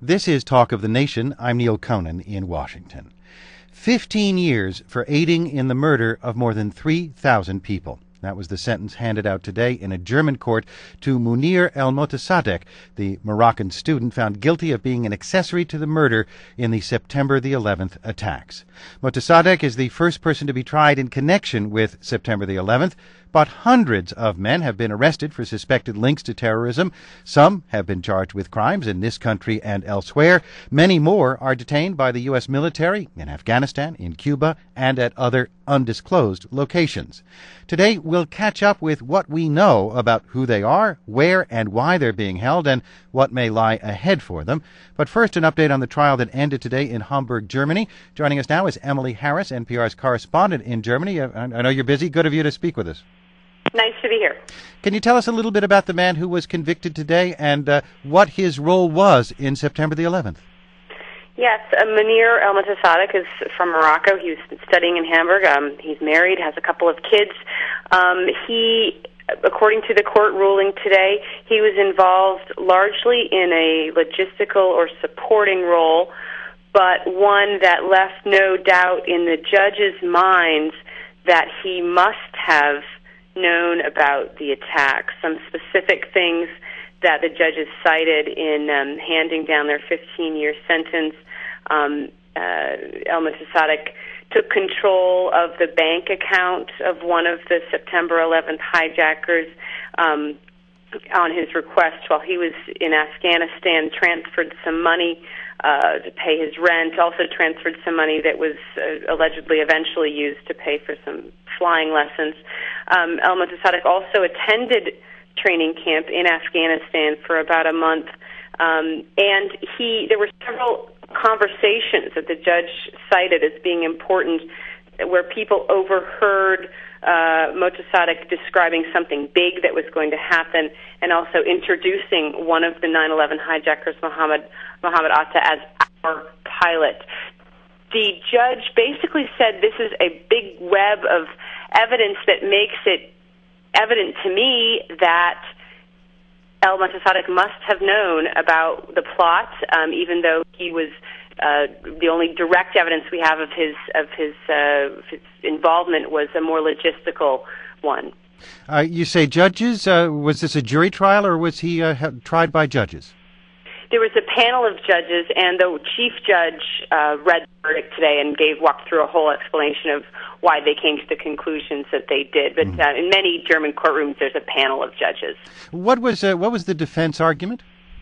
This is Talk of the Nation. I'm Neil Conan in Washington. 15 years for aiding in the murder of more than 3,000 people. That was the sentence handed out today in a German court to Munir El-Motassadegh, the Moroccan student found guilty of being an accessory to the murder in the September the 11th attacks. Motassadegh is the first person to be tried in connection with September the 11th, but hundreds of men have been arrested for suspected links to terrorism. Some have been charged with crimes in this country and elsewhere. Many more are detained by the U.S. military in Afghanistan, in Cuba, and at other undisclosed locations. Today, we'll catch up with what we know about who they are, where and why they're being held, and what may lie ahead for them. But first, an update on the trial that ended today in Hamburg, Germany. Joining us now is Emily Harris, NPR's correspondent in Germany. I know you're busy. Good of you to speak with us. Nice to be here. Can you tell us a little bit about the man who was convicted today and what his role was in September the 11th? Yes, Munir El-Motassadegh is from Morocco. He was studying in Hamburg. He's married, has a couple of kids. He, according to the court ruling today, he was involved largely in a logistical or supporting role, but one that left no doubt in the judge's minds that he must have known about the attack. Some specific things that the judges cited in handing down their 15-year sentence. El-Motassadegh took control of the bank account of one of the September 11th hijackers on his request while he was in Afghanistan, transferred some money to pay his rent, also transferred some money that was allegedly eventually used to pay for some flying lessons. El-Motassadegh also attended training camp in Afghanistan for about a month, and there were several conversations that the judge cited as being important where people overheard Motassadegh describing something big that was going to happen and also introducing one of the 9/11 hijackers, Mohammed Atta, as our pilot. The judge basically said this is a big web of evidence that makes it evident to me that El-Motassadegh must have known about the plot, even though he was the only direct evidence we have of his involvement was a more logistical one. You say judges. Was this a jury trial or was he tried by judges? There was a panel of judges, and the chief judge read the verdict today and walked through a whole explanation of why they came to the conclusions that they did. But in many German courtrooms, there's a panel of judges. What was the defense argument?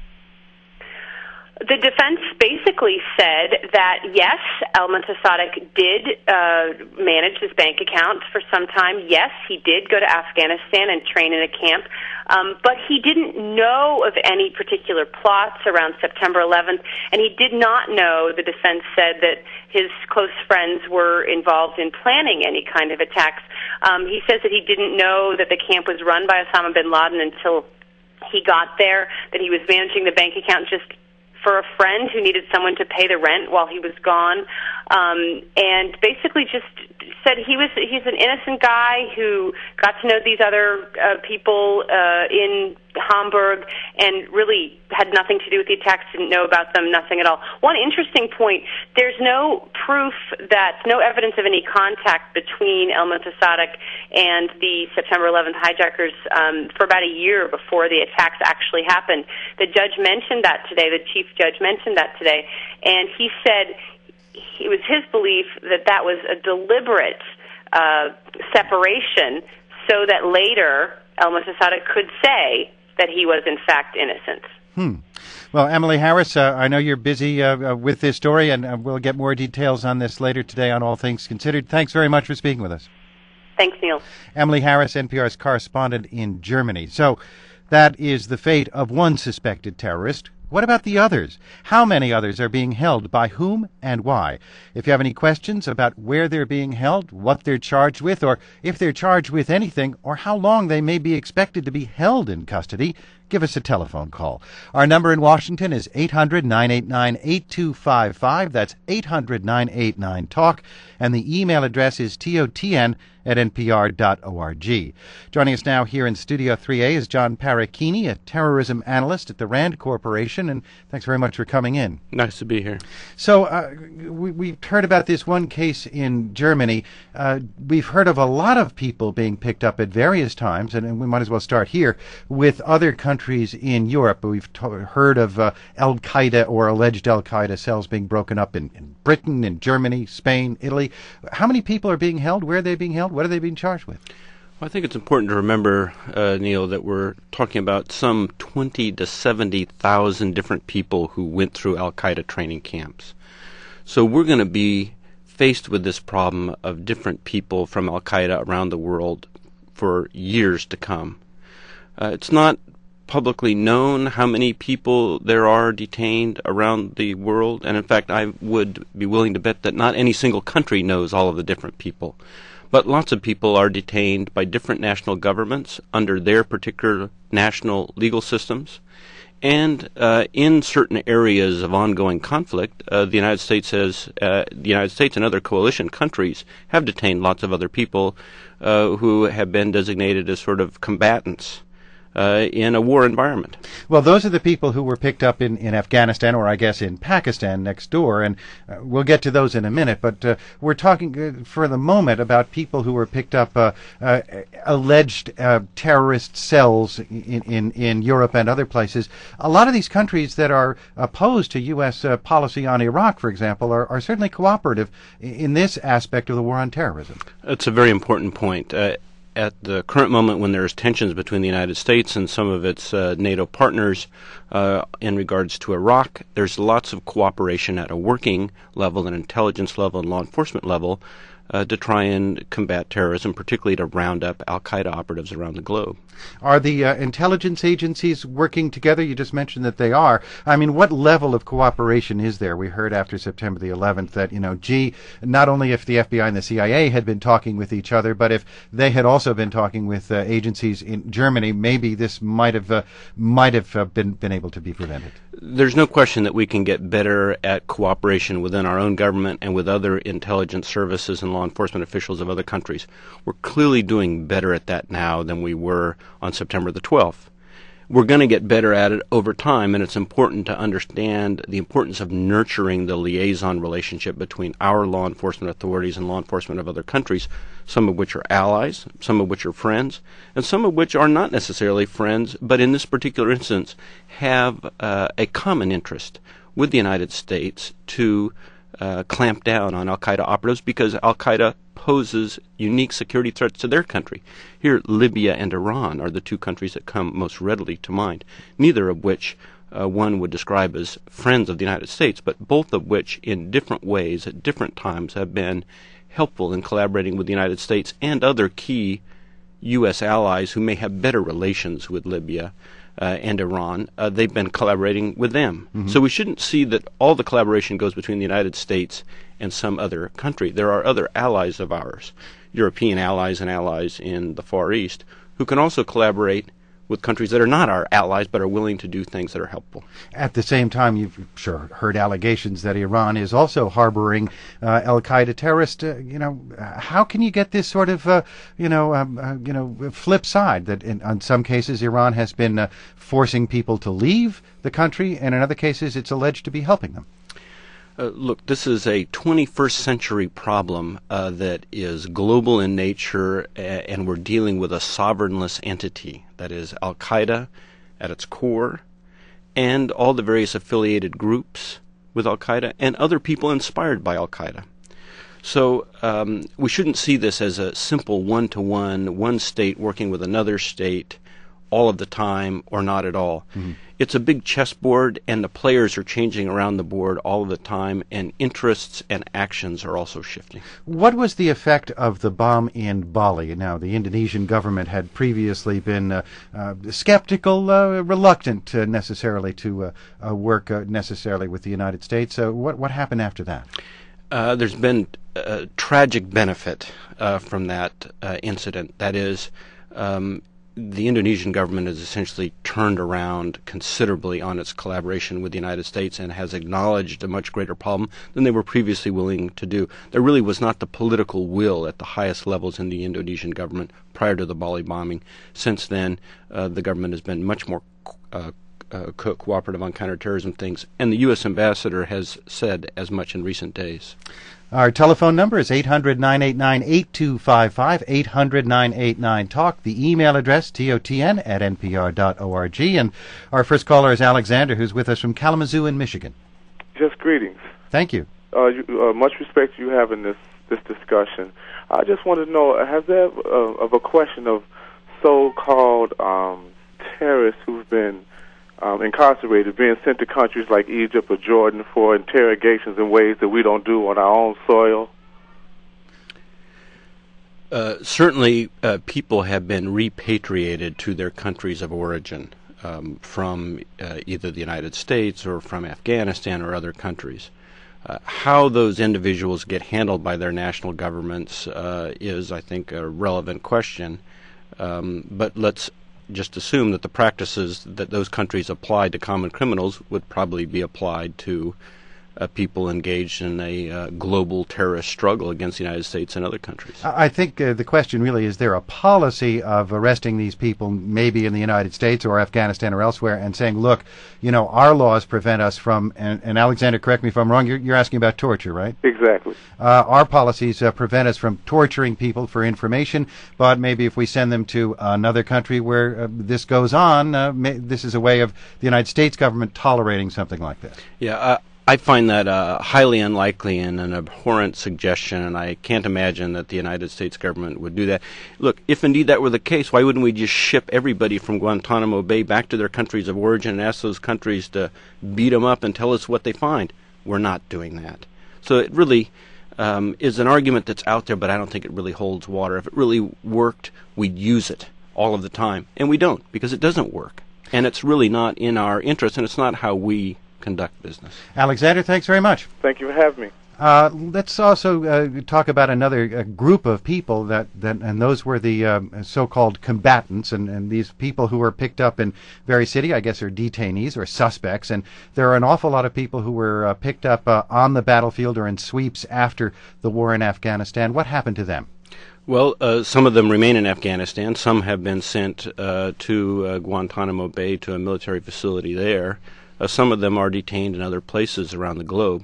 The defense basically said that, yes, El-Motassadegh did manage his bank account for some time. Yes, he did go to Afghanistan and train in a camp, but he didn't know of any particular plots around September 11th, and he did not know, the defense said, that his close friends were involved in planning any kind of attacks. He says that he didn't know that the camp was run by Osama bin Laden until he got there, that he was managing the bank account just for a friend who needed someone to pay the rent while he was gone, and basically just said he's an innocent guy who got to know these other people in Hamburg and really had nothing to do with the attacks, didn't know about them, nothing at all. One interesting point, there's no proof no evidence of any contact between El-Motassadegh and the September 11th hijackers for about a year before the attacks actually happened. The judge mentioned that today, the chief judge mentioned that today, and he said it was his belief that that was a deliberate separation so that later El-Motassadegh could say that he was in fact innocent. Well, Emily Harris, I know you're busy with this story, and we'll get more details on this later today on All Things Considered. Thanks very much for speaking with us. Thanks, Neil. Emily Harris, NPR's correspondent in Germany. So that is the fate of one suspected terrorist. What about the others? How many others are being held, by whom, and why? If you have any questions about where they're being held, what they're charged with, or if they're charged with anything, or how long they may be expected to be held in custody, give us a telephone call. Our number in Washington is 800-989-8255. That's 800-989-TALK. And the email address is totn@npr.org. Joining us now here in Studio 3A is John Parachini, a terrorism analyst at the RAND Corporation, and thanks very much for coming in. Nice to be here. So we've heard about this one case in Germany. We've heard of a lot of people being picked up at various times, and we might as well start here with other countries in Europe. We've heard of Al-Qaeda or alleged Al-Qaeda cells being broken up in Britain, in Germany, Spain, Italy. How many people are being held? Where are they being held? What are they being charged with? Well, I think it's important to remember, Neil, that we're talking about some 20 to 70,000 different people who went through Al-Qaeda training camps. So we're going to be faced with this problem of different people from Al-Qaeda around the world for years to come. It's not publicly known how many people there are detained around the world, and in fact I would be willing to bet that not any single country knows all of the different people. But lots of people are detained by different national governments under their particular national legal systems. And in certain areas of ongoing conflict, the United States and other coalition countries have detained lots of other people who have been designated as sort of combatants in a war environment. Well, those are the people who were picked up in Afghanistan, or I guess in Pakistan next door, and we'll get to those in a minute. But we're talking for the moment about people who were picked up, alleged terrorist cells in Europe and other places. A lot of these countries that are opposed to U.S. policy on Iraq, for example, are certainly cooperative in this aspect of the war on terrorism. That's a very important point. At the current moment, when there's tensions between the United States and some of its NATO partners in regards to Iraq, there's lots of cooperation at a working level, an intelligence level, and law enforcement level to try and combat terrorism, particularly to round up Al-Qaeda operatives around the globe. Are the intelligence agencies working together? You just mentioned that they are. I mean, what level of cooperation is there? We heard after September the 11th that, not only if the FBI and the CIA had been talking with each other, but if they had also been talking with agencies in Germany, maybe this might have been able to be prevented. There's no question that we can get better at cooperation within our own government and with other intelligence services and law enforcement officials of other countries. We're clearly doing better at that now than we were on September the 12th. We're going to get better at it over time, and it's important to understand the importance of nurturing the liaison relationship between our law enforcement authorities and law enforcement of other countries, some of which are allies, some of which are friends, and some of which are not necessarily friends, but in this particular instance have a common interest with the United States to clamp down on Al-Qaeda operatives because Al-Qaeda poses unique security threats to their country. Here, Libya and Iran are the two countries that come most readily to mind, neither of which one would describe as friends of the United States, but both of which in different ways at different times have been helpful in collaborating with the United States and other key U.S. allies who may have better relations with Libya and Iran. They've been collaborating with them. Mm-hmm. So we shouldn't see that all the collaboration goes between the United States and some other country. There are other allies of ours, European allies and allies in the Far East, who can also collaborate with countries that are not our allies but are willing to do things that are helpful. At the same time, you've sure heard allegations that Iran is also harboring Al-Qaeda terrorists. How can you get this sort of, flip side that in some cases Iran has been forcing people to leave the country, and in other cases it's alleged to be helping them? Look, this is a 21st century problem that is global in nature, and we're dealing with a sovereignless entity, that is Al-Qaeda at its core, and all the various affiliated groups with Al-Qaeda, and other people inspired by Al-Qaeda. So we shouldn't see this as a simple one-to-one, one state working with another state all of the time or not at all. Mm-hmm. It's a big chessboard, and the players are changing around the board all of the time, and interests and actions are also shifting. What was the effect of the bomb in Bali? Now, the Indonesian government had previously been skeptical, reluctant necessarily to work necessarily with the United States. What happened after that? There's been tragic benefit from that incident. That is, the Indonesian government has essentially turned around considerably on its collaboration with the United States and has acknowledged a much greater problem than they were previously willing to do. There really was not the political will at the highest levels in the Indonesian government prior to the Bali bombing. Since then, the government has been much more cooperative on counterterrorism things, and the U.S. ambassador has said as much in recent days. Our telephone number is 800-989-8255, 800-989-TALK. The email address, totn@npr.org. And our first caller is Alexander, who's with us from Kalamazoo in Michigan. Just greetings. Thank you. Much respect you have in this discussion. I just want to know, has there of a question of so-called terrorists who've been incarcerated, being sent to countries like Egypt or Jordan for interrogations in ways that we don't do on our own soil? Certainly, people have been repatriated to their countries of origin from either the United States or from Afghanistan or other countries. How those individuals get handled by their national governments is, I think, a relevant question. But let's just assume that the practices that those countries applied to common criminals would probably be applied to people engaged in a global terrorist struggle against the United States and other countries. I think the question really is there a policy of arresting these people maybe in the United States or Afghanistan or elsewhere and saying, look, our laws prevent us from, and Alexander, correct me if I'm wrong, you're asking about torture, right? Exactly. Our policies prevent us from torturing people for information, but maybe if we send them to another country where this goes on, this is a way of the United States government tolerating something like this. Yeah, I find that highly unlikely and an abhorrent suggestion, and I can't imagine that the United States government would do that. Look, if indeed that were the case, why wouldn't we just ship everybody from Guantanamo Bay back to their countries of origin and ask those countries to beat them up and tell us what they find? We're not doing that. So it really is an argument that's out there, but I don't think it really holds water. If it really worked, we'd use it all of the time. And we don't, because it doesn't work. And it's really not in our interest, and it's not how we conduct business. Alexander, thanks very much. Thank you for having me. Let's also talk about another group of people and those were the so-called combatants, and these people who were picked up in various cities, I guess are detainees or suspects, and there are an awful lot of people who were picked up on the battlefield or in sweeps after the war in Afghanistan. What happened to them? Well, some of them remain in Afghanistan. Some have been sent to Guantanamo Bay, to a military facility there. Some of them are detained in other places around the globe.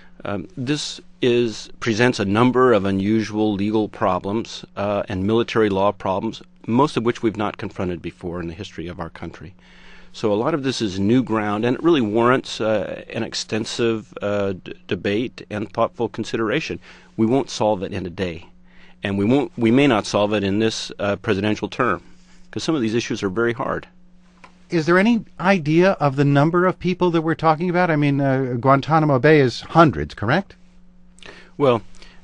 This presents a number of unusual legal problems and military law problems, most of which we've not confronted before in the history of our country. So a lot of this is new ground, and it really warrants an extensive debate and thoughtful consideration. We won't solve it in a day, and we may not solve it in this presidential term, because some of these issues are very hard. Is there any idea of the number of people that we're talking about? I mean, Guantanamo Bay is hundreds, correct? Well,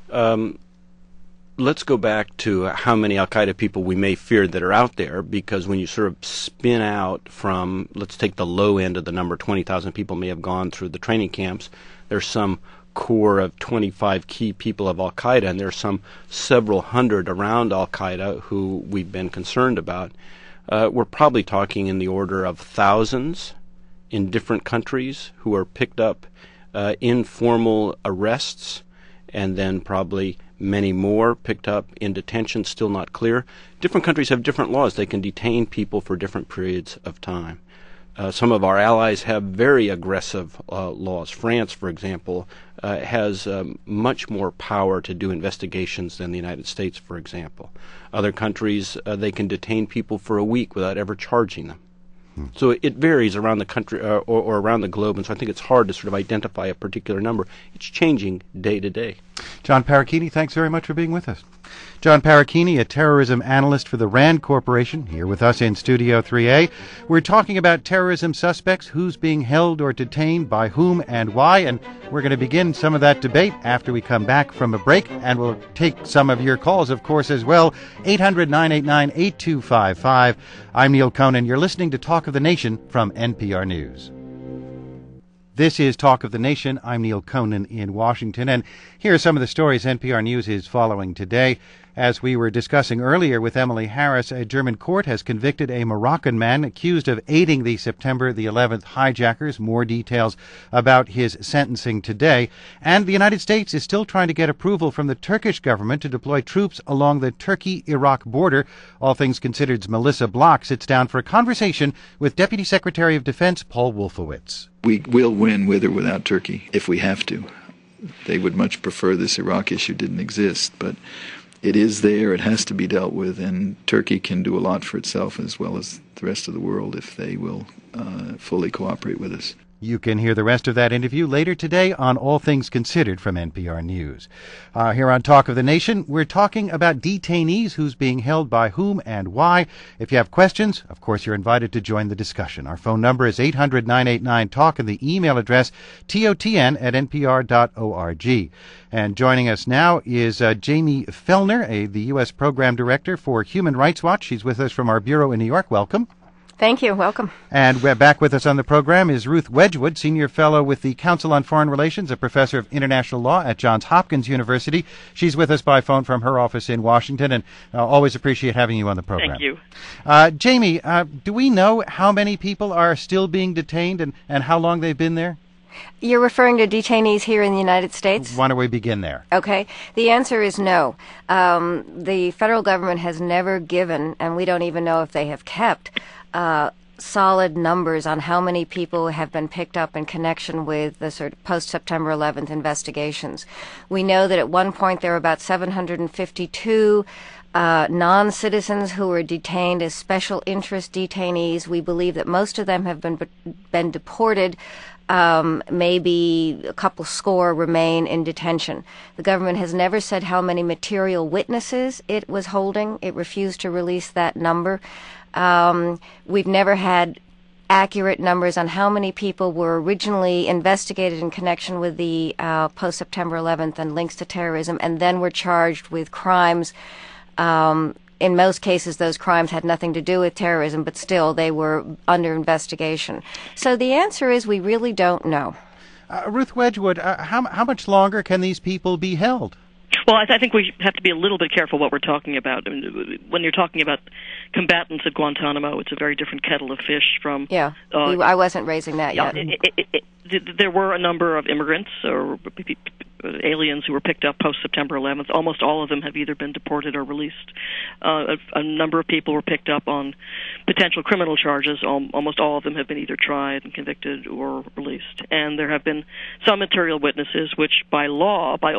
let's go back to how many al-Qaeda people we may fear that are out there, because when you sort of spin out from, let's take the low end of the number, 20,000 people may have gone through the training camps, there's some core of 25 key people of al-Qaeda, and there's some several hundred around al-Qaeda who we've been concerned about. We're probably talking in the order of thousands in different countries who are picked up in formal arrests, and then probably many more picked up in detention, still not clear. Different countries have different laws. They can detain people for different periods of time. Some of our allies have very aggressive laws. France, for example, has much more power to do investigations than the United States, for example. Other countries, they can detain people for a week without ever charging them. So it varies around the country or around the globe, and so I think it's hard to sort of identify a particular number. It's changing day to day. John Parachini, thanks very much for being with us. John Parachini, a terrorism analyst for the RAND Corporation, here with us in Studio 3A. We're talking about terrorism suspects, who's being held or detained, by whom and why, and we're going to begin some of that debate after we come back from a break, and we'll take some of your calls, of course, as well. 800-989-8255. I'm Neil Conan. You're listening to Talk of the Nation from NPR News. This is Talk of the Nation. I'm Neil Conan in Washington, and here are some of the stories NPR News is following today. As we were discussing earlier with Emily Harris, a German court has convicted a Moroccan man accused of aiding the September the 11th hijackers. More details about his sentencing today. And the United States is still trying to get approval from the Turkish government to deploy troops along the Turkey-Iraq border. All Things Considered's Melissa Block sits down for a conversation with Deputy Secretary of Defense Paul Wolfowitz. We will win with or without Turkey if we have to. They would much prefer this Iraq issue didn't exist, but it is there, it has to be dealt with, and Turkey can do a lot for itself as well as the rest of the world if they will fully cooperate with us. You can hear the rest of that interview later today on All Things Considered from NPR News. Here on Talk of the Nation, we're talking about detainees, who's being held by whom and why. If you have questions, of course, you're invited to join the discussion. Our phone number is 800-989-TALK and the email address totn@npr.org. And joining us now is Jamie Fellner, the U.S. Program Director for Human Rights Watch. She's with us from our bureau in New York. Welcome. Thank you. Welcome. And we're back with us on the program is Ruth Wedgwood, Senior Fellow with the Council on Foreign Relations, a professor of international law at Johns Hopkins University. She's with us by phone from her office in Washington, and always appreciate having you on the program. Thank you. Jamie, do we know how many people are still being detained and how long they've been there? You're referring to detainees here in the United States? Why don't we begin there? Okay. The answer is no. The federal government has never given, and we don't even know if they have kept, solid numbers on how many people have been picked up in connection with the sort of post-September 11th investigations. We know that at one point there were about 752 non-citizens who were detained as special interest detainees. We believe that most of them have been deported. Maybe a couple score remain in detention. The government has never said how many material witnesses it was holding. It refused to release that number. We've never had accurate numbers on how many people were originally investigated in connection with the post-September 11th and links to terrorism and then were charged with crimes. In most cases, those crimes had nothing to do with terrorism, but still they were under investigation. So the answer is we really don't know. Ruth Wedgwood, how much longer can these people be held? Well, I think we have to be a little bit careful what we're talking about. I mean, when you're talking about combatants at Guantanamo, it's a very different kettle of fish from... Yeah, I wasn't raising that yet. There were a number of immigrants or aliens who were picked up post-September 11th. Almost all of them have either been deported or released. A number of people were picked up on potential criminal charges. Almost all of them have been either tried and convicted or released. And there have been some material witnesses which, by law, by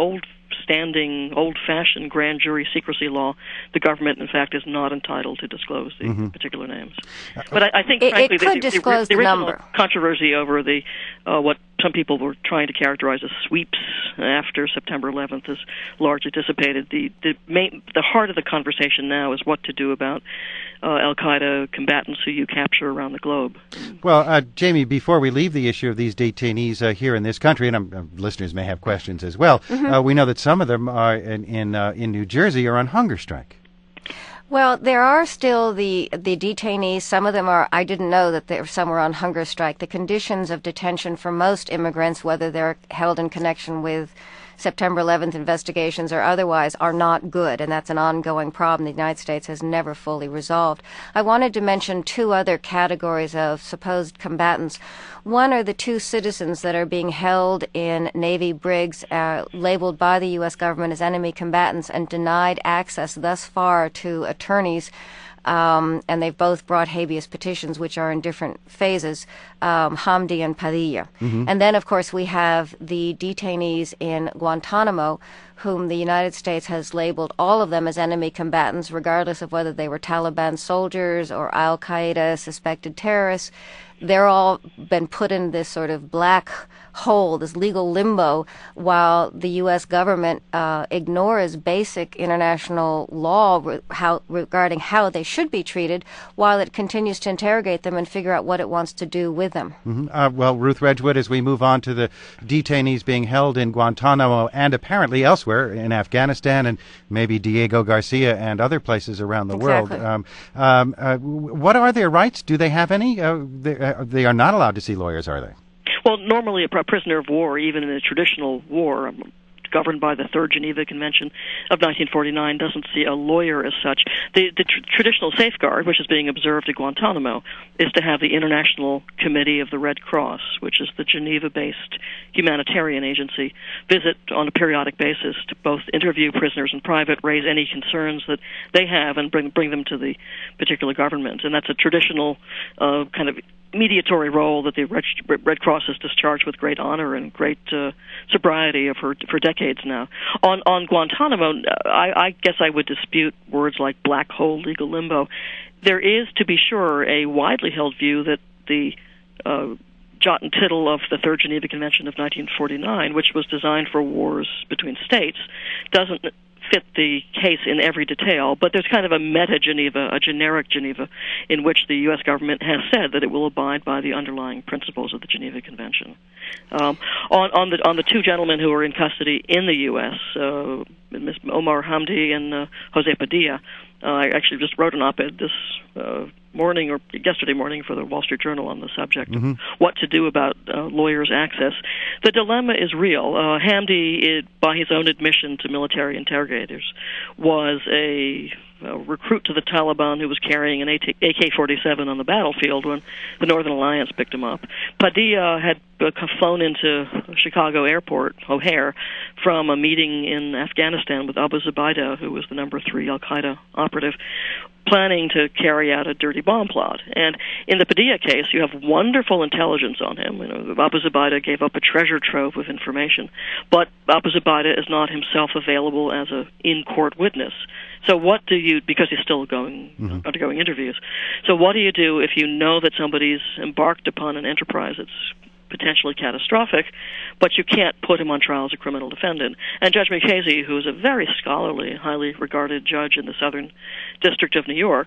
old-fashioned grand jury secrecy law, the government, in fact, is not entitled to disclose the particular names. But I think, frankly, it could disclose the original number. Controversy over the what some people were trying to characterize as sweeps after September 11th is largely dissipated. The heart of the conversation now is what to do about al-Qaeda combatants who you capture around the globe. Well, Jamie, before we leave the issue of these detainees here in this country, and listeners may have questions as well, we know that some of them are in New Jersey are on hunger strike. Well, there are still the detainees. Some of them are, I didn't know that some were on hunger strike. The conditions of detention for most immigrants, whether they're held in connection with September 11th investigations or otherwise, are not good, and that's an ongoing problem the United States has never fully resolved. I wanted to mention two other categories of supposed combatants. One are the two citizens that are being held in Navy brigs labeled by the U.S. government as enemy combatants and denied access thus far to attorneys. And they've both brought habeas petitions, which are in different phases, Hamdi and Padilla. And then, of course, we have the detainees in Guantanamo, whom the United States has labeled all of them as enemy combatants, regardless of whether they were Taliban soldiers or al-Qaeda suspected terrorists. They're all been put in this sort of black hole, this legal limbo, while the U.S. government ignores basic international law regarding how they should be treated, while it continues to interrogate them and figure out what it wants to do with them. Well, Ruth Wedgwood, as we move on to the detainees being held in Guantanamo and apparently elsewhere in Afghanistan and maybe Diego Garcia and other places around the world, what are their rights? Do they have any? They are not allowed to see lawyers, are they? Well, normally a prisoner of war, even in a traditional war, governed by the Third Geneva Convention of 1949, doesn't see a lawyer as such. The traditional safeguard, which is being observed at Guantanamo, is to have the International Committee of the Red Cross, which is the Geneva-based humanitarian agency, visit on a periodic basis to both interview prisoners in private, raise any concerns that they have, and bring them to the particular government. And that's a traditional kind of mediatory role that the Red Cross has discharged with great honor and great sobriety for decades now. On Guantanamo, I guess I would dispute words like black hole legal limbo. There is, to be sure, a widely held view that the jot and tittle of the Third Geneva Convention of 1949, which was designed for wars between states, doesn't fit the case in every detail, but there's kind of a meta-Geneva, a generic Geneva, in which the U.S. government has said that it will abide by the underlying principles of the Geneva Convention. On the two gentlemen who are in custody in the U.S., Ms. Omar Hamdi and Jose Padilla, I actually just wrote an op-ed this morning or yesterday morning for the Wall Street Journal on the subject of what to do about lawyers' access. The dilemma is real. Hamdi, by his own admission to military interrogators, was a recruit to the Taliban who was carrying an AK-47 on the battlefield when the Northern Alliance picked him up. Padilla had flown into Chicago Airport, O'Hare, from a meeting in Afghanistan with Abu Zubaydah, who was the number 3 al-Qaeda operative, planning to carry out a dirty bomb plot. And in the Padilla case, you have wonderful intelligence on him. Abu Zubaydah gave up a treasure trove of information, but Abu Zubaydah is not himself available as an in-court witness. So what do you, because he's still undergoing interviews, so what do you do if you know that somebody's embarked upon an enterprise that's potentially catastrophic, but you can't put him on trial as a criminal defendant? And Judge Mukasey, who is a very scholarly, highly regarded judge in the Southern District of New York,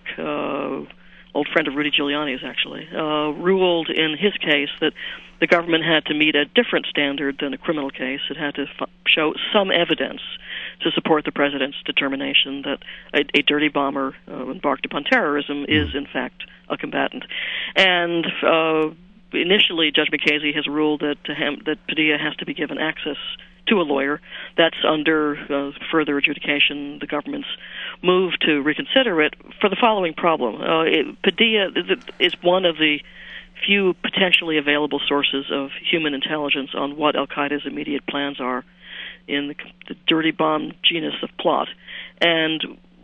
old friend of Rudy Giuliani's actually, ruled in his case that the government had to meet a different standard than a criminal case. It had to show some evidence to support the president's determination that a dirty bomber embarked upon terrorism is, in fact, a combatant. And initially, Judge Mukasey has ruled that Padilla has to be given access to a lawyer. That's under further adjudication. The government's move to reconsider it for the following problem. Padilla is one of the few potentially available sources of human intelligence on what al-Qaeda's immediate plans are in the dirty bomb genus of plot. And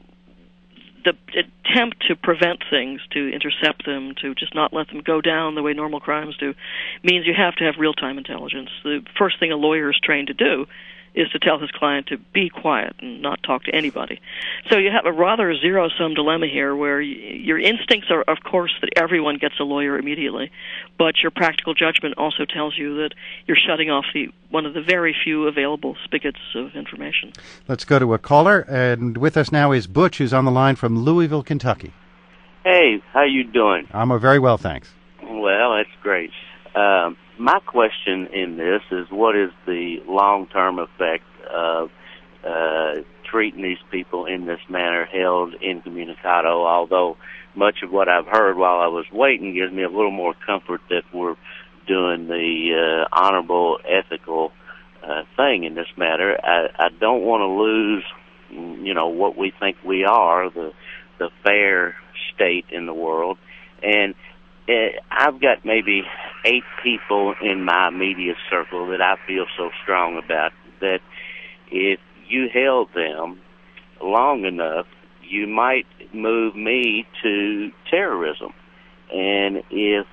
the attempt to prevent things, to intercept them, to just not let them go down the way normal crimes do, means you have to have real-time intelligence. The first thing a lawyer is trained to do is to tell his client to be quiet and not talk to anybody. So you have a rather zero-sum dilemma here where your instincts are, of course, that everyone gets a lawyer immediately, but your practical judgment also tells you that you're shutting off one of the very few available spigots of information. Let's go to a caller, and with us now is Butch, who's on the line from Louisville, Kentucky. Hey, how you doing? I'm very well, thanks. Well, that's great. My question in this is, what is the long-term effect of treating these people in this manner, held incommunicado, although much of what I've heard while I was waiting gives me a little more comfort that we're doing the honorable, ethical thing in this matter. I don't want to lose, what we think we are, the fair state in the world. And I've got maybe 8 people in my immediate circle that I feel so strong about that if you held them long enough, you might move me to terrorism. And if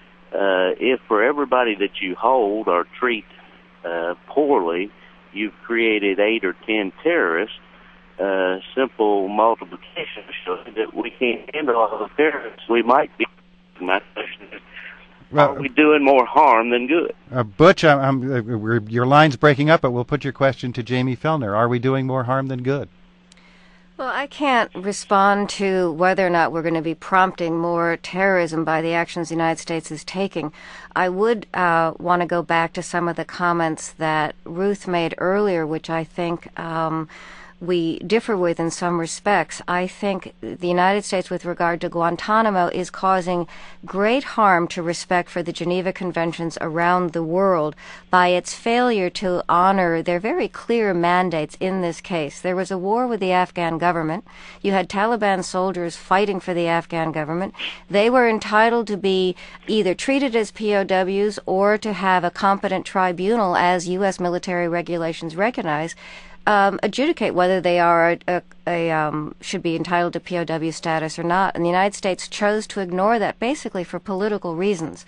for everybody that you hold or treat poorly, you've created 8 or 10 terrorists, simple multiplication shows that we can't handle all the terrorists. We might be. My question is, are we doing more harm than good? Butch, your line's breaking up, but we'll put your question to Jamie Fellner. Are we doing more harm than good? Well, I can't respond to whether or not we're going to be prompting more terrorism by the actions the United States is taking. I would want to go back to some of the comments that Ruth made earlier, which I think we differ with in some respects. I think the United States, with regard to Guantanamo, is causing great harm to respect for the Geneva Conventions around the world by its failure to honor their very clear mandates in this case. There was a war with the Afghan government. You had Taliban soldiers fighting for the Afghan government. They were entitled to be either treated as POWs or to have a competent tribunal, as U.S. military regulations recognize, adjudicate whether they are should be entitled to POW status or not. And the United States chose to ignore that basically for political reasons.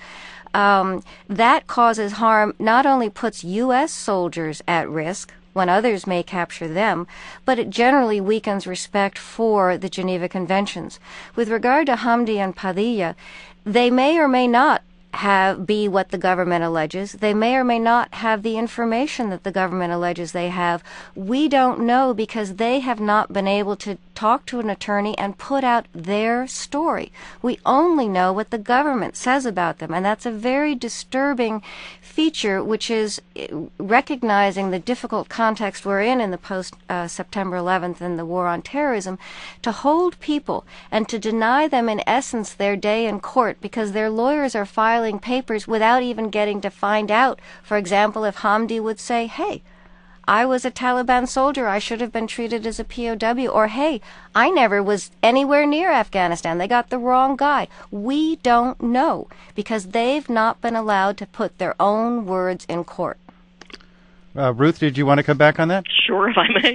That causes harm, not only puts U.S. soldiers at risk when others may capture them, but it generally weakens respect for the Geneva Conventions. With regard to Hamdi and Padilla, they may or may not be what the government alleges. They may or may not have the information that the government alleges they have. We don't know because they have not been able to talk to an attorney and put out their story. We only know what the government says about them, and that's a very disturbing feature, which is recognizing the difficult context we're in the post-September 11th and the war on terrorism, to hold people and to deny them, in essence, their day in court because their lawyers are filing papers without even getting to find out, for example, if Hamdi would say, hey, I was a Taliban soldier, I should have been treated as a POW, or hey, I never was anywhere near Afghanistan, they got the wrong guy. We don't know because they've not been allowed to put their own words in court. Ruth, did you want to come back on that? Sure, if I may.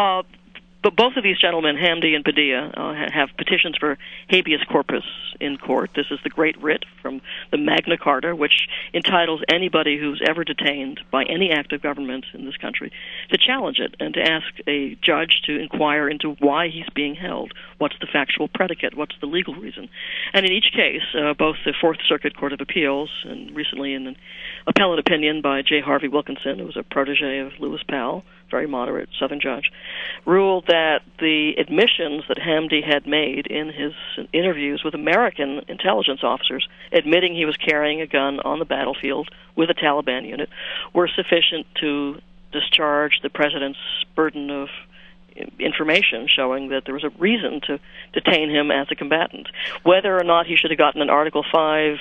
But both of these gentlemen, Hamdi and Padilla, have petitions for habeas corpus in court. This is the Great Writ from the Magna Carta, which entitles anybody who's ever detained by any act of government in this country to challenge it and to ask a judge to inquire into why he's being held. What's the factual predicate? What's the legal reason? And in each case, both the Fourth Circuit Court of Appeals and recently in an appellate opinion by J. Harvey Wilkinson, who was a protege of Lewis Powell, very moderate Southern judge, ruled that the admissions that Hamdi had made in his interviews with American intelligence officers, admitting he was carrying a gun on the battlefield with a Taliban unit, were sufficient to discharge the president's burden of information showing that there was a reason to detain him as a combatant. Whether or not he should have gotten an Article 5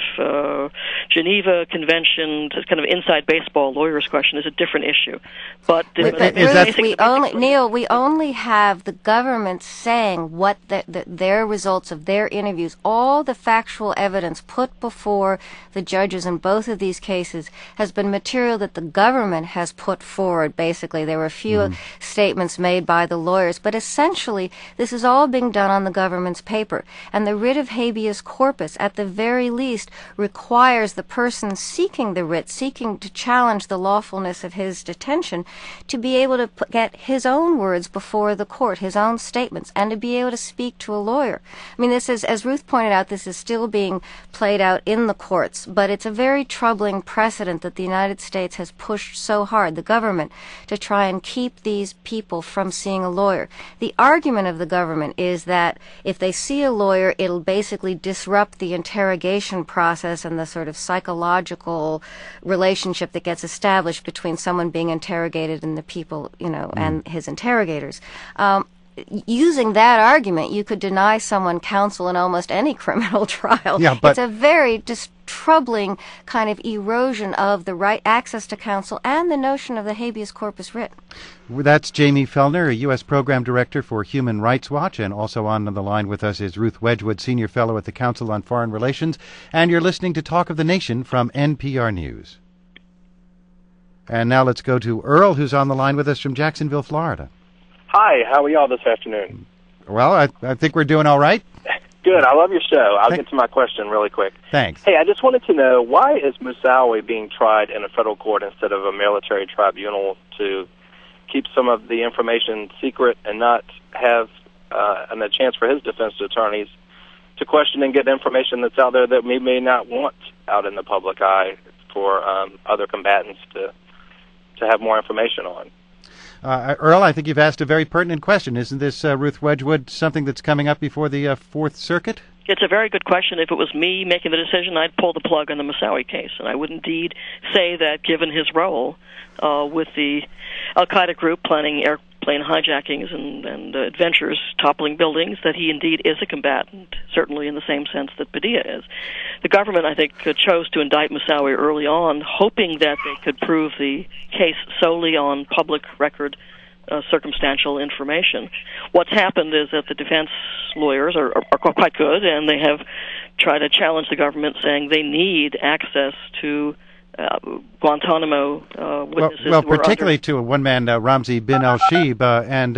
Geneva Convention, kind of inside baseball lawyer's question, is a different issue. But Neil, we only have the government saying what their results of their interviews, all the factual evidence put before the judges in both of these cases has been material that the government has put forward. Basically, there were a few statements made by the lawyers, but essentially this is all being done on the government's paper. And the writ of habeas corpus, at the very least, requires the person seeking the writ, seeking to challenge the lawfulness of his detention, to be able to get his own words before the court, his own statements, and to be able to speak to a lawyer. I mean, this is, as Ruth pointed out, this is still being played out in the courts, but it's a very troubling precedent that the United States has pushed so hard, the government, to try and keep these people from seeing a lawyer. The argument of the government is that if they see a lawyer, it'll basically disrupt the interrogation process and the sort of psychological relationship that gets established between someone being interrogated and the people, and his interrogators. Using that argument, you could deny someone counsel in almost any criminal trial. Yeah, but it's a very troubling kind of erosion of the right access to counsel and the notion of the habeas corpus writ. That's Jamie Fellner, a U.S. Program Director for Human Rights Watch, and also on the line with us is Ruth Wedgwood, Senior Fellow at the Council on Foreign Relations, and you're listening to Talk of the Nation from NPR News. And now let's go to Earl, who's on the line with us from Jacksonville, Florida. Hi, how are y'all this afternoon? Well, I think we're doing all right. Good, I love your show. I'll get to my question really quick. Thanks. Hey, I just wanted to know, why is Moussaoui being tried in a federal court instead of a military tribunal to keep some of the information secret and not have a chance for his defense attorneys to question and get information that's out there that we may not want out in the public eye for other combatants to have more information on? Earl, I think you've asked a very pertinent question. Isn't this, Ruth Wedgwood, something that's coming up before the Fourth Circuit? It's a very good question. If it was me making the decision, I'd pull the plug on the Moussaoui case, and I would indeed say that given his role with the al-Qaeda group planning plane hijackings and adventures toppling buildings, that he indeed is a combatant, certainly in the same sense that Padilla is. The government, I think, chose to indict Moussaoui early on, hoping that they could prove the case solely on public record circumstantial information. What's happened is that the defense lawyers are quite good, and they have tried to challenge the government, saying they need access to Guantanamo witnesses. Well, particularly to a one-man, Ramzi bin al-Shibh, and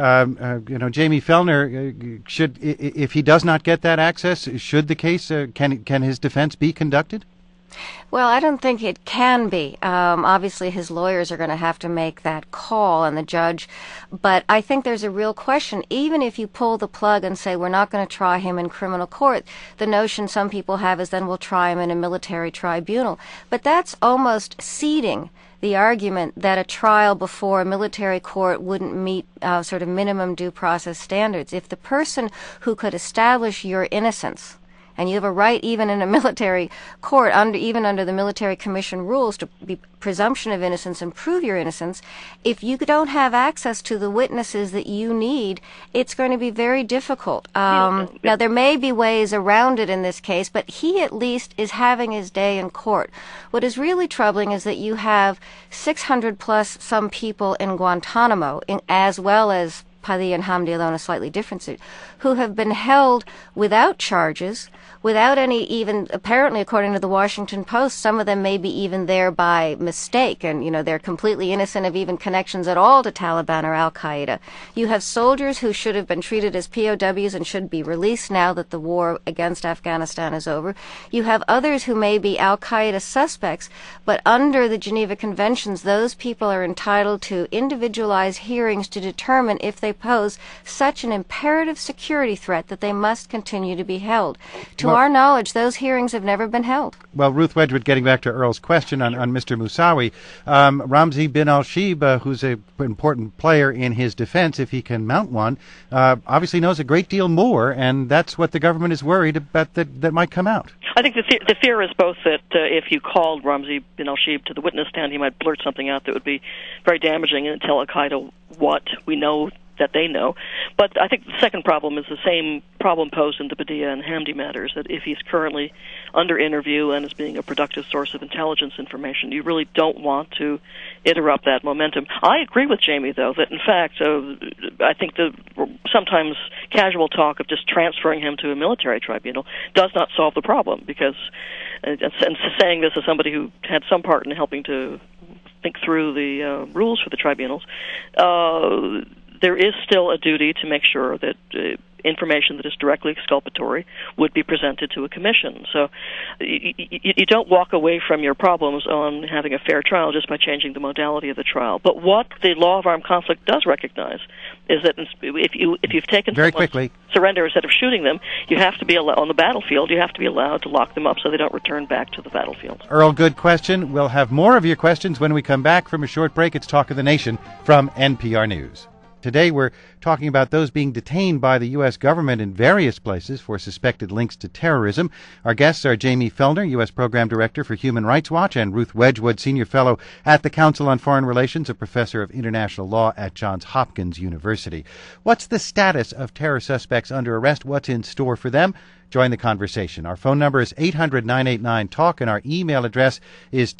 Jamie Fellner. Should, if he does not get that access, should the case can his defense be conducted? Well, I don't think it can be. Obviously, his lawyers are going to have to make that call, and the judge. But I think there's a real question. Even if you pull the plug and say we're not going to try him in criminal court, the notion some people have is then we'll try him in a military tribunal. But that's almost ceding the argument that a trial before a military court wouldn't meet sort of minimum due process standards. If the person who could establish your innocence, and you have a right even in a military court, even under the military commission rules, to be presumption of innocence and prove your innocence. If you don't have access to the witnesses that you need, it's going to be very difficult. Now, there may be ways around it in this case, but he at least is having his day in court. What is really troubling is that you have 600 plus some people in Guantanamo, as well as Padilla and Hamdi alone, a slightly different suit, who have been held without charges, without any, even apparently according to the Washington Post, some of them may be even there by mistake, and they're completely innocent of even connections at all to Taliban or Al-Qaeda. You have soldiers who should have been treated as POWs and should be released now that the war against Afghanistan is over. You have others who may be Al-Qaeda suspects, but under the Geneva Conventions, those people are entitled to individualized hearings to determine if they pose such an imperative security threat that they must continue to be held. To our knowledge, those hearings have never been held. Well, Ruth Wedgwood, getting back to Earl's question on Mr. Moussaoui, Ramzi bin al-Shibh, who's an important player in his defense, if he can mount one, obviously knows a great deal more, and that's what the government is worried about that might come out. I think the fear is both that if you called Ramzi bin al-Shibh to the witness stand, he might blurt something out that would be very damaging and tell Al-Qaeda what we know that they know. But I think the second problem is the same problem posed in the Padilla and Hamdi matters, that if he's currently under interview and is being a productive source of intelligence information, you really don't want to interrupt that momentum. I agree with Jamie, though, that in fact, I think the sometimes casual talk of just transferring him to a military tribunal does not solve the problem, because, and saying this as somebody who had some part in helping to think through the rules for the tribunals, there is still a duty to make sure that information that is directly exculpatory would be presented to a commission. So you don't walk away from your problems on having a fair trial just by changing the modality of the trial. But what the law of armed conflict does recognize is that if you've taken someone's surrender instead of shooting them, you have to be on the battlefield. You have to be allowed to lock them up so they don't return back to the battlefield. Earl, good question. We'll have more of your questions when we come back from a short break. It's Talk of the Nation from NPR News. Today we're talking about those being detained by the U.S. government in various places for suspected links to terrorism. Our guests are Jamie Fellner, U.S. Program Director for Human Rights Watch, and Ruth Wedgwood, Senior Fellow at the Council on Foreign Relations, a Professor of International Law at Johns Hopkins University. What's the status of terror suspects under arrest? What's in store for them? Join the conversation. Our phone number is 800-989-TALK, and our email address is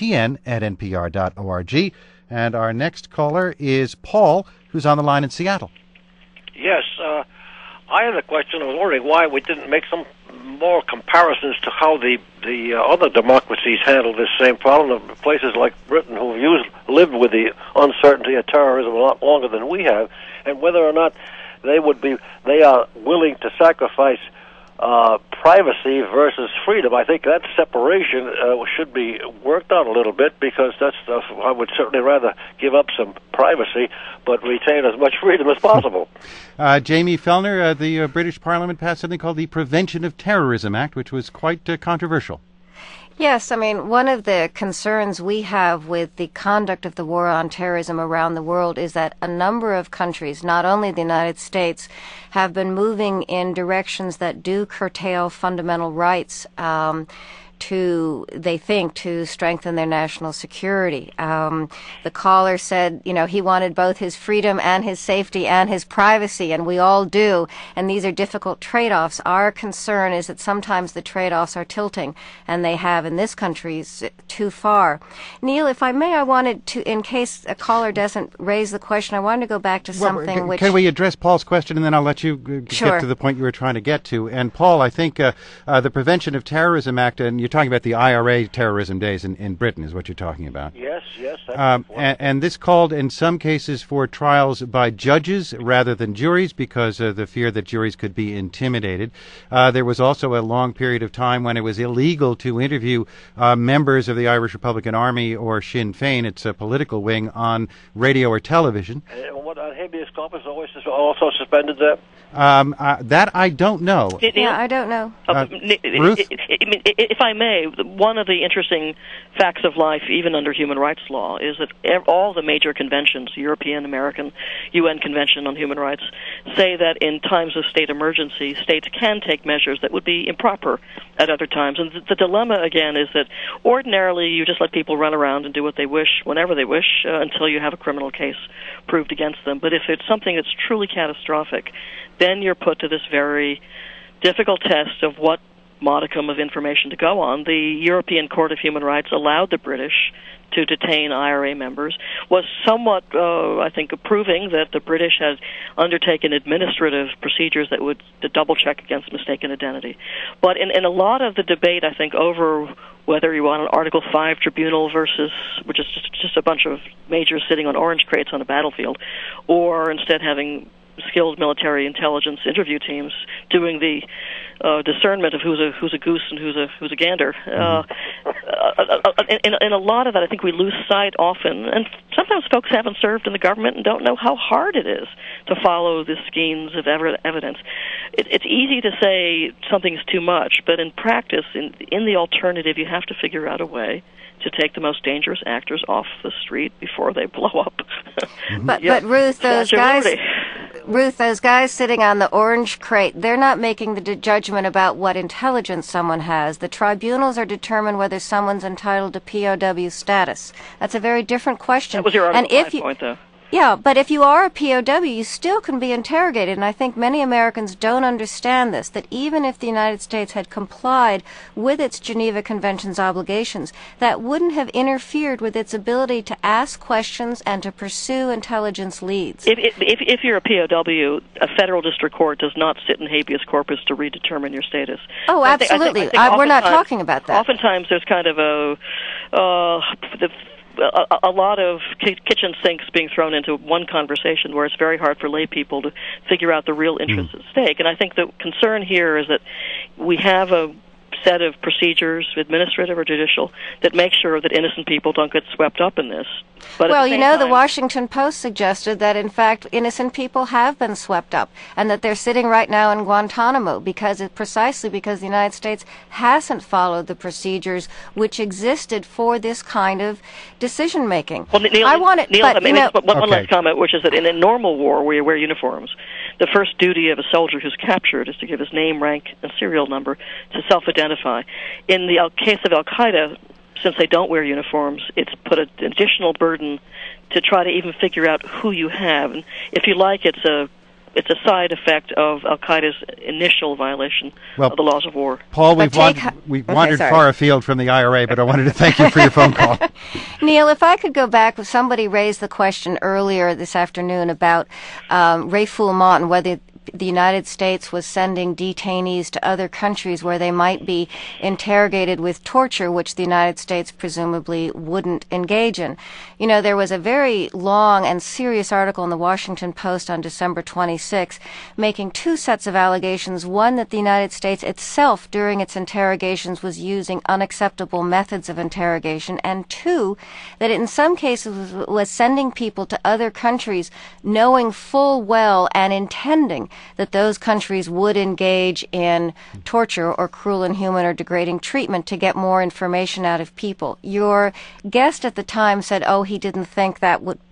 totn@npr.org. And our next caller is Paul, who's on the line in Seattle. Yes, I had a question. I was wondering why we didn't make some more comparisons to how the other democracies handle this same problem. Places like Britain, who lived with the uncertainty of terrorism a lot longer than we have, and whether or not they are willing to sacrifice privacy versus freedom. I think that separation should be worked on a little bit, because I would certainly rather give up some privacy but retain as much freedom as possible. Jamie Fellner, the British Parliament passed something called the Prevention of Terrorism Act, which was quite controversial. Yes, I mean, one of the concerns we have with the conduct of the war on terrorism around the world is that a number of countries, not only the United States, have been moving in directions that do curtail fundamental rights, they think, to strengthen their national security. The caller said, he wanted both his freedom and his safety and his privacy, and we all do, and these are difficult trade-offs. Our concern is that sometimes the trade-offs are tilting, and they have in this country too far. Neil, if I may, I wanted to, in case a caller doesn't raise the question, I wanted to go back to something which... Can we address Paul's question, and then I'll let you get to the point you were trying to get to. And Paul, I think the Prevention of Terrorism Act, and you're talking about the IRA terrorism days in Britain is what you're talking about. Yes. And this called in some cases for trials by judges rather than juries because of the fear that juries could be intimidated. There was also a long period of time when it was illegal to interview members of the Irish Republican Army or Sinn Féin, its political wing, on radio or television. What habeas corpus also suspended that? That I don't know. I don't know. Ruth? If I may, one of the interesting facts of life, even under human rights law, is that all the major conventions, European, American, UN Convention on Human Rights, say that in times of state emergency, states can take measures that would be improper at other times. And the dilemma, again, is that ordinarily you just let people run around and do what they wish, whenever they wish, until you have a criminal case proved against them. But if it's something that's truly catastrophic, then you're put to this very difficult test of what modicum of information to go on. The European Court of Human Rights allowed the British to detain IRA members, was somewhat, I think, proving that the British had undertaken administrative procedures that would double-check against mistaken identity. But in a lot of the debate, I think, over whether you want an Article 5 tribunal versus, which is just a bunch of majors sitting on orange crates on a battlefield, or instead having skilled military intelligence interview teams doing the discernment of who's a goose and who's a gander. In a lot of that, I think we lose sight often, and sometimes folks haven't served in the government and don't know how hard it is to follow the skeins of evidence. It's easy to say something is too much, but in practice, in the alternative, you have to figure out a way to take the most dangerous actors off the street before they blow up. But Ruth, those guys sitting on the orange crate, they're not making the judgment about what intelligence someone has. The tribunals are determined whether someone's entitled to POW status. That's a very different question. That was your Article 5 point, though. Yeah, but if you are a POW, you still can be interrogated, and I think many Americans don't understand this, that even if the United States had complied with its Geneva Convention's obligations, that wouldn't have interfered with its ability to ask questions and to pursue intelligence leads. If you're a POW, a federal district court does not sit in habeas corpus to redetermine your status. Oh, absolutely. I think we're not talking about that. Oftentimes there's kind of a lot of kitchen sinks being thrown into one conversation where it's very hard for lay people to figure out the real interests at stake. And I think the concern here is that we have a set of procedures, administrative or judicial, that make sure that innocent people don't get swept up in this. But well, the Washington Post suggested that, in fact, innocent people have been swept up and that they're sitting right now in Guantanamo precisely because the United States hasn't followed the procedures which existed for this kind of decision-making. Well, Neil, one last comment, which is that in a normal war where you wear uniforms, the first duty of a soldier who's captured is to give his name, rank, and serial number to self-identify. In the case of Al-Qaeda, since they don't wear uniforms, it's put an additional burden to try to even figure out who you have. And if you like, it's a side effect of Al-Qaeda's initial violation of the laws of war. Paul, we've wandered far afield from the IRA, but I wanted to thank you for your phone call. Neil, if I could go back, somebody raised the question earlier this afternoon about refoulement and whether the United States was sending detainees to other countries where they might be interrogated with torture, which the United States presumably wouldn't engage in. There was a very long and serious article in the Washington Post on December 26 making two sets of allegations. One, that the United States itself during its interrogations was using unacceptable methods of interrogation, and two, that it in some cases was sending people to other countries knowing full well and intending that those countries would engage in torture or cruel, inhuman, or degrading treatment to get more information out of people. Your guest at the time said, he didn't think that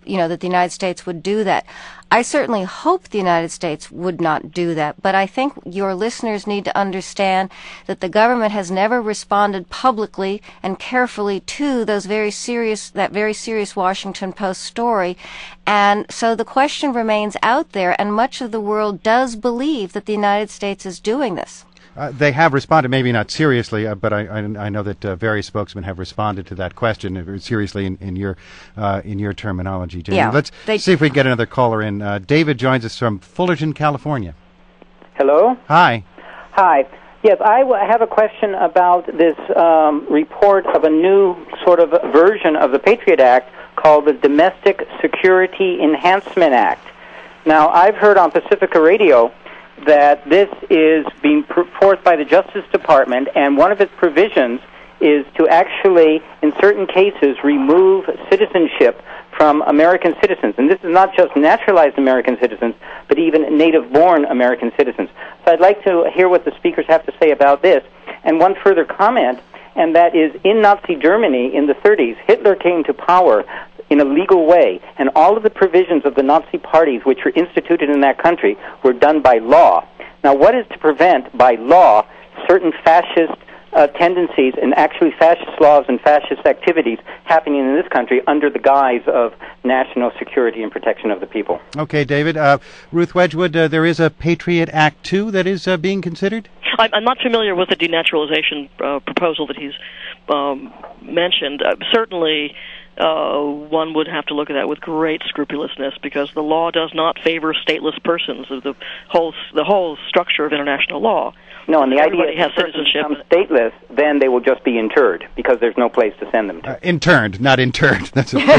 that the United States would do that. I certainly hope the United States would not do that, but I think your listeners need to understand that the government has never responded publicly and carefully to that very serious Washington Post story. And so the question remains out there, and much of the world does believe that the United States is doing this. They have responded, maybe not seriously, but I know that various spokesmen have responded to that question seriously in your terminology, Jamie. Yeah, Let's see if we can get another caller in. David joins us from Fullerton, California. Hello? Hi. Hi. Yes, I have a question about this report of a new sort of version of the Patriot Act called the Domestic Security Enhancement Act. Now, I've heard on Pacifica Radio that this is being put forth by the Justice Department, and one of its provisions is to actually, in certain cases, remove citizenship from American citizens. And this is not just naturalized American citizens, but even native-born American citizens. So I'd like to hear what the speakers have to say about this. And one further comment, and that is, in Nazi Germany in the 30s, Hitler came to power in a legal way, and all of the provisions of the Nazi parties which were instituted in that country were done by law. Now, what is to prevent, by law, certain fascist tendencies and actually fascist laws and fascist activities happening in this country under the guise of national security and protection of the people? Okay, David. Ruth Wedgwood, there is a Patriot Act 2 that is being considered? I'm not familiar with the denaturalization proposal that he's mentioned. Certainly, one would have to look at that with great scrupulousness, because the law does not favor stateless persons. The whole structure of international law. No, and the Everybody idea is has if a person citizenship. becomes stateless, then they will just be interred because there's no place to send them to. Interned, not interned. That's a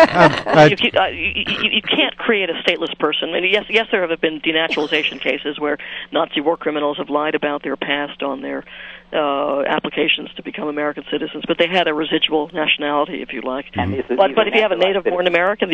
you can't create a stateless person. I mean, yes, there have been denaturalization cases where Nazi war criminals have lied about their past on their applications to become American citizens, but they had a residual nationality, if you like. But if you have a native-born American,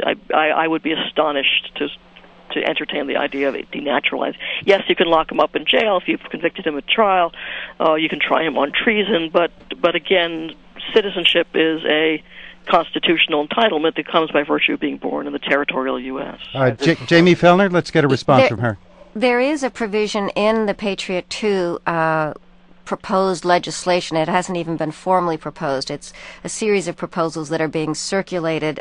I would be astonished to entertain the idea of it denaturalized. Yes, you can lock him up in jail if you've convicted him at trial. You can try him on treason, but again, citizenship is a constitutional entitlement that comes by virtue of being born in the territorial U.S. Jamie Fellner, let's get a response from her. There is a provision in the Patriot 2 proposed legislation. It hasn't even been formally proposed. It's a series of proposals that are being circulated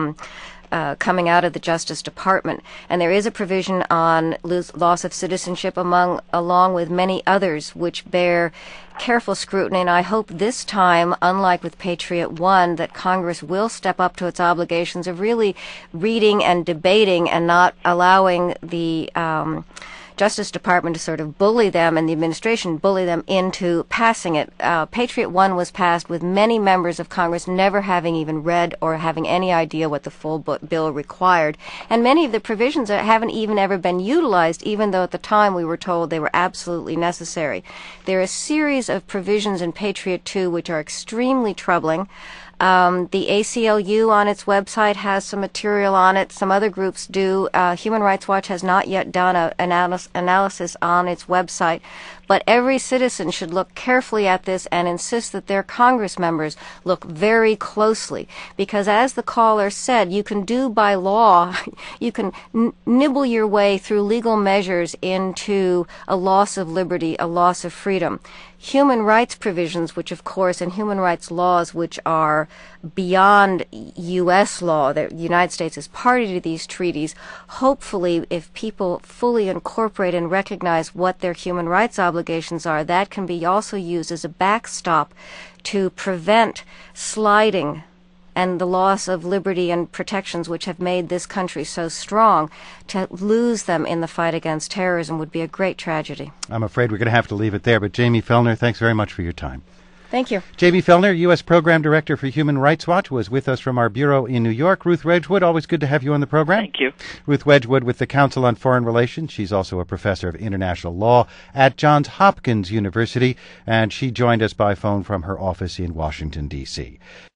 coming out of the Justice Department. And there is a provision on loss of citizenship along with many others which bear careful scrutiny. And I hope this time, unlike with Patriot 1, that Congress will step up to its obligations of really reading and debating and not allowing the Justice Department to sort of bully them and the administration bully them into passing it. Patriot 1 was passed with many members of Congress never having even read or having any idea what the full bill required. And many of the provisions haven't even ever been utilized, even though at the time we were told they were absolutely necessary. There are a series of provisions in Patriot 2 which are extremely troubling. The ACLU on its website has some material on it. Some other groups do. Human Rights Watch has not yet done an analysis on its website. But every citizen should look carefully at this and insist that their Congress members look very closely. Because as the caller said, you can do by law, you can nibble your way through legal measures into a loss of liberty, a loss of freedom. Human rights provisions, which of course, and human rights laws, which are beyond U.S. law, the United States is party to these treaties. Hopefully, if people fully incorporate and recognize what their human rights obligations are, that can be also used as a backstop to prevent sliding and the loss of liberty and protections which have made this country so strong. To lose them in the fight against terrorism would be a great tragedy. I'm afraid we're going to have to leave it there, but Jamie Fellner, thanks very much for your time. Thank you. Jamie Fellner, U.S. Program Director for Human Rights Watch, was with us from our bureau in New York. Ruth Wedgwood, always good to have you on the program. Thank you. Ruth Wedgwood with the Council on Foreign Relations. She's also a professor of international law at Johns Hopkins University, and she joined us by phone from her office in Washington, D.C.